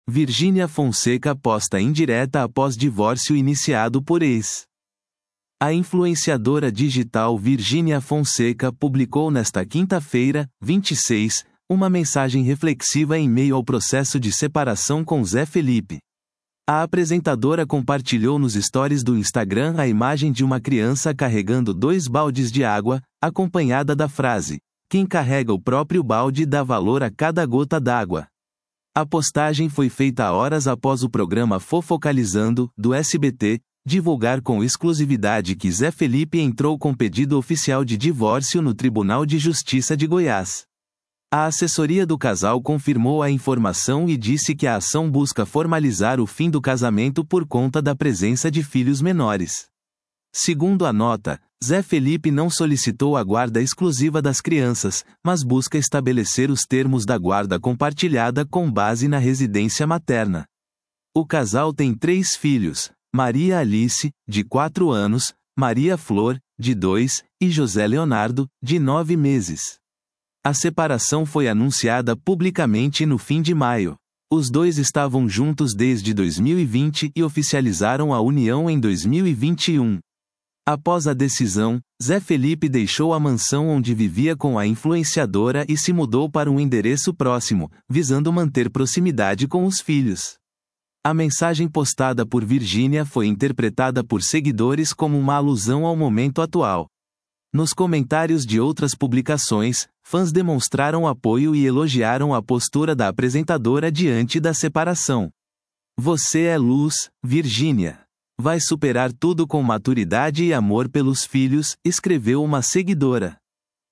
Virgínia Fonseca posta indireta após divórcio iniciado por ex. A influenciadora digital Virgínia Fonseca publicou nesta quinta-feira, 26, uma mensagem reflexiva em meio ao processo de separação com Zé Felipe. A apresentadora compartilhou nos stories do Instagram a imagem de uma criança carregando 2 baldes de água, acompanhada da frase: "Quem carrega o próprio balde dá valor a cada gota d'água". A postagem foi feita horas após o programa Fofocalizando, do SBT, divulgar com exclusividade que Zé Felipe entrou com pedido oficial de divórcio no Tribunal de Justiça de Goiás. A assessoria do casal confirmou a informação e disse que a ação busca formalizar o fim do casamento por conta da presença de filhos menores. Segundo a nota, Zé Felipe não solicitou a guarda exclusiva das crianças, mas busca estabelecer os termos da guarda compartilhada com base na residência materna. O casal tem 3 filhos: Maria Alice, de 4 anos, Maria Flor, de 2, e José Leonardo, de 9 meses. A separação foi anunciada publicamente no fim de maio. Os dois estavam juntos desde 2020 e oficializaram a união em 2021. Após a decisão, Zé Felipe deixou a mansão onde vivia com a influenciadora e se mudou para um endereço próximo, visando manter proximidade com os filhos. A mensagem postada por Virgínia foi interpretada por seguidores como uma alusão ao momento atual. Nos comentários de outras publicações, fãs demonstraram apoio e elogiaram a postura da apresentadora diante da separação. "Você é luz, Virgínia. Vai superar tudo com maturidade e amor pelos filhos", escreveu uma seguidora.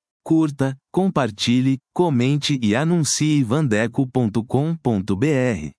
Curta, compartilhe, comente e anuncie vandeco.com.br.